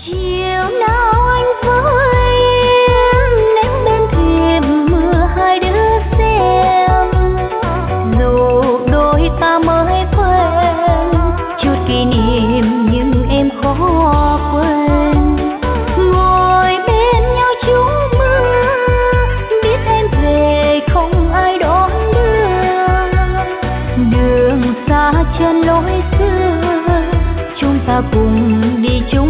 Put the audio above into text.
chiều nào anh với em ném bên thềm mưa hai đứa xem, dù đôi ta mới quen chút kỷ niệm nhưng em khó quên. Ngồi bên nhau trú mưa biết em về không ai đón đưa, đường xa chân lối xưa chúng ta cùng đi chung